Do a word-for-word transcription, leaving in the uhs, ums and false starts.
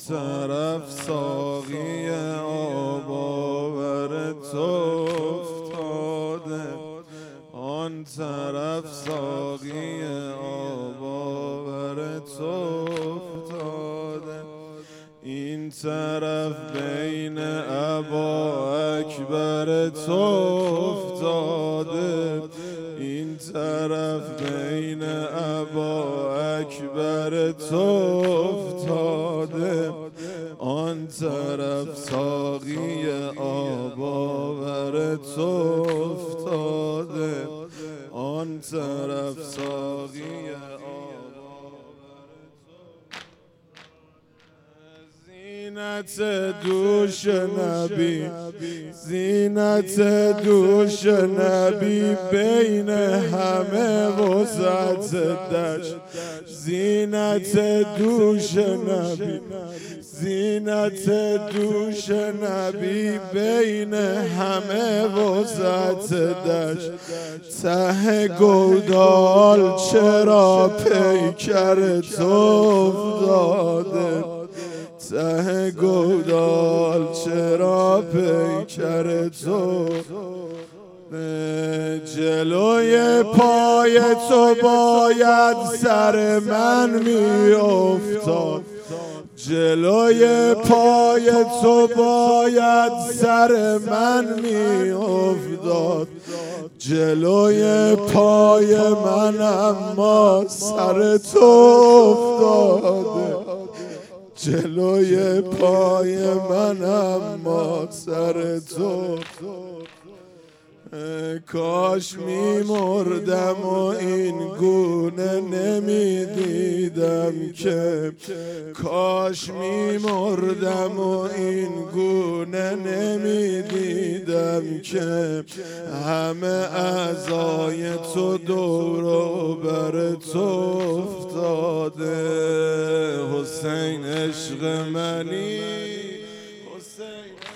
طرف ساقی آب آور تو افتاده، آن طرف ساقی آب آور تو افتاده، این طرف بین ابا اکبر تو افتاده، این طرف بین ابا اکبر تو افتاده، آن طرف ساقی آب آور تو افتاده، آن طرف ساقی آب زینت دوش نبی، زینت دوش نبی بین همه وسعت دشت، زینت دوش نبی، زینت دوش نبی بین همه وسعت دشت، ته گودال چرا پیکر تو افتاده، ته گودال چرا پیکر تو، جلوی پای تو باید سر من می افتاد، جلوی پای تو باید سر من می افتاد، جلوی پای من اما سر تو افتاده، جلوی پای من اما سر تو، کاش می مردم و این گونه نمی دیدم که، کاش می مردم و این گونه نمی دیدم که، همه اعضای تو دور و بر تو افتاده، حسین عشق منی، حسین